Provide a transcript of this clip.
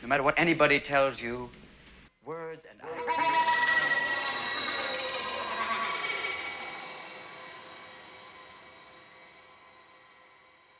No matter what anybody tells you, words and ideas.